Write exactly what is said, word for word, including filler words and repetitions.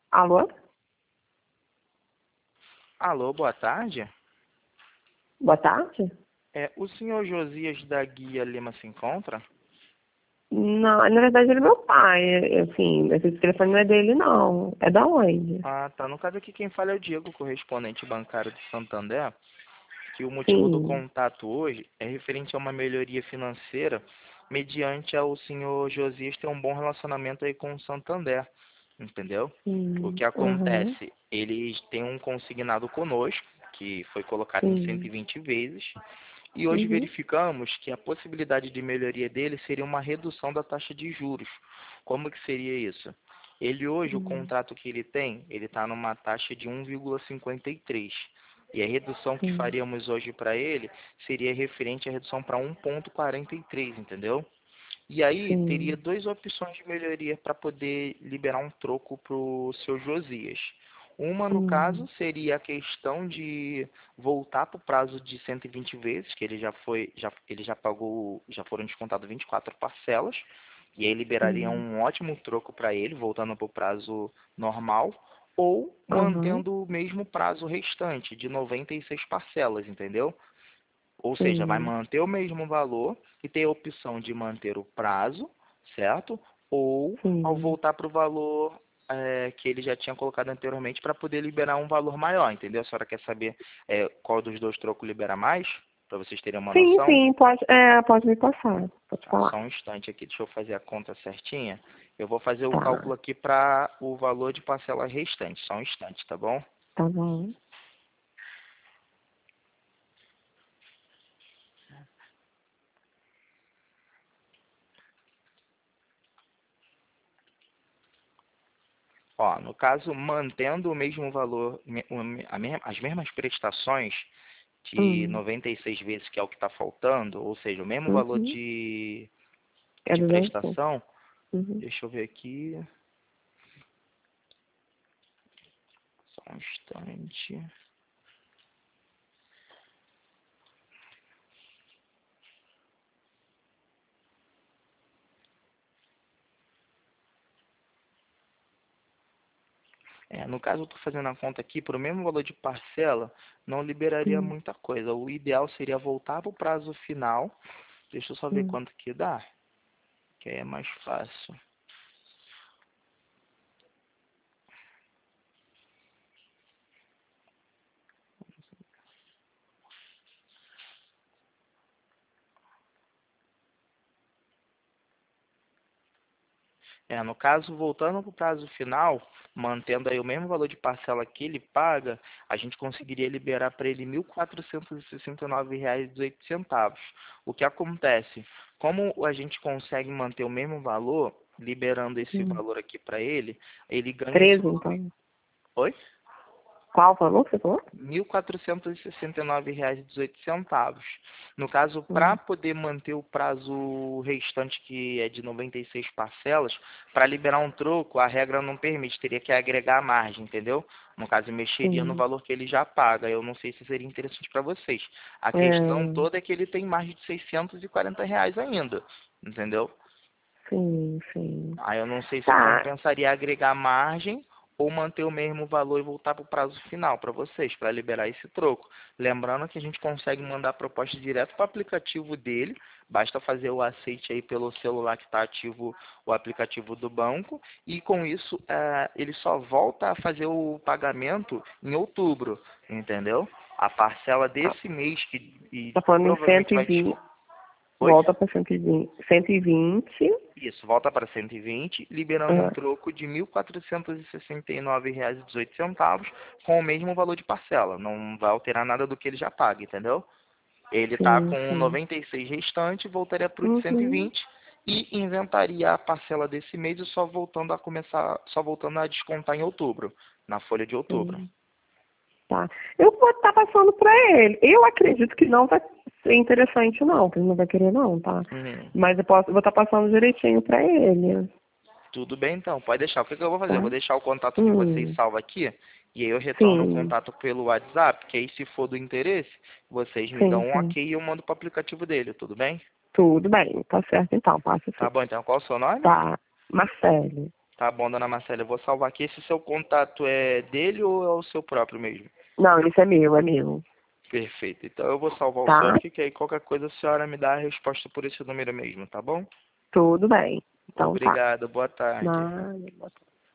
Alô? Alô, boa tarde. Boa tarde? É, o senhor Josias da Guia Lima se encontra? Não, na verdade ele é meu pai. é- Assim, esse telefone não é dele, não. É da onde? Ah, tá. No caso aqui, quem fala é o Diego, correspondente bancário do Santander, que o motivo do Sim. contato hoje é referente a uma melhoria financeira mediante ao senhor Josias ter um bom relacionamento aí com o Santander, entendeu? O Sim. que Aham. acontece? Eles têm um consignado conosco, que foi colocado em cento e Sim. vinte vezes, e hoje Uhum. verificamos que a possibilidade de melhoria dele seria uma redução da taxa de juros. Como que seria isso? Ele hoje, o Hum. contrato que ele tem, ele está numa taxa de um vírgula cinquenta e três. E a redução que Sim. faríamos hoje para ele seria referente à redução para um vírgula quarenta e três, entendeu? E aí teria Sim. duas opções de melhoria para poder liberar um troco para o seu Josias. Uma, no caso, Hum. seria a questão de voltar para o prazo de cento e vinte vezes, que ele já foi, já, ele já pagou, já foram descontadas vinte e quatro parcelas, e aí liberaria Sim. um ótimo troco para ele, voltando para o prazo normal, ou Aham. mantendo o mesmo prazo restante, de noventa e seis parcelas, entendeu? Ou seja, vai Sim. manter o mesmo valor e tem a opção de manter o prazo, certo? Ou ao Sim. voltar para o valor é, que ele já tinha colocado anteriormente para poder liberar um valor maior, entendeu? A senhora quer saber é, qual dos dois trocos libera mais? Para vocês terem uma Sim, noção? sim, pode, é, pode me passar. Pode Tá, só falar. um instante aqui, deixa eu fazer a conta certinha. Eu vou fazer o Tá. cálculo aqui para o valor de parcela restante. Só um instante, tá bom? Tá bom. Ó, no caso, mantendo o mesmo valor, me- o me- a me- as mesmas prestações de Hum. noventa e seis vezes, que é o que está faltando, ou seja, o mesmo valor Uhum. de, É de duzentos e pouco. prestação, Uhum. deixa eu ver aqui, só um instante. É, no caso, eu estou fazendo a conta aqui, por o mesmo valor de parcela, não liberaria Hum. muita coisa. O ideal seria voltar para o prazo final. Deixa eu só ver Hum. quanto que dá, que aí é mais fácil. É, no caso, voltando para o prazo final, mantendo aí o mesmo valor de parcela que ele paga, a gente conseguiria liberar para ele mil quatrocentos e sessenta e nove reais e dezoito centavos. O que acontece? Como a gente consegue manter o mesmo valor, liberando esse Hum. valor aqui para ele, ele ganha treze, só... então. Oi? Qual o valor que você falou? mil quatrocentos e sessenta e nove reais e dezoito centavos. No caso, para Hum. poder manter o prazo restante, que é de noventa e seis parcelas, para liberar um troco, a regra não permite, teria que agregar a margem, entendeu? No caso, mexeria no Sim. valor que ele já paga. Eu não sei se seria interessante para vocês. A questão É, toda é que ele tem margem de seiscentos e quarenta reais ainda, entendeu? sim, sim. Aí eu não sei se Tá. compensaria agregar margem ou manter o mesmo valor e voltar para o prazo final para vocês, para liberar esse troco. Lembrando que a gente consegue mandar a proposta direto para o aplicativo dele, basta fazer o aceite aí pelo celular que está ativo o aplicativo do banco, e com isso eh, ele só volta a fazer o pagamento em outubro, entendeu? A parcela Tá, desse mês que e tá falando em provavelmente vai cento e vinte. descontar. Oi? Volta para cento e vinte. cento e vinte. Isso, volta para cento e vinte, liberando um Ah, troco de mil quatrocentos e sessenta e nove reais e dezoito centavos com o mesmo valor de parcela. Não vai alterar nada do que ele já paga, entendeu? Ele está sim, com sim. noventa e seis restante, voltaria para o de cento e Uhum. vinte e inventaria a parcela desse mês e só voltando a começar, só voltando a descontar em outubro, na folha de outubro. Sim. Tá. Eu vou estar passando para ele. Eu acredito que não vai ser interessante, não, que ele não vai querer, não, tá? Hum, Mas eu posso, eu vou estar passando direitinho para ele, tudo bem então, pode deixar. O que, que eu vou fazer? Eu vou tá? deixar o contato de vocês Hum, salvo aqui e aí eu retorno o sim, contato pelo WhatsApp, que aí se for do interesse, vocês me dão sim, um sim. ok e eu mando para o aplicativo dele, tudo bem? Tudo bem, tá certo então, passa sim. Tá bom, então qual é o seu nome? Tá. Marcele. Tá bom, dona Marcela, eu vou salvar aqui. Esse seu contato é dele ou é o seu próprio mesmo? Não, esse é meu, é meu. Perfeito. Então eu vou salvar o seu Tá? aqui, que aí qualquer coisa a senhora me dá a resposta por esse número mesmo, tá bom? Tudo bem. Então tá. Obrigado, boa tarde. Nada.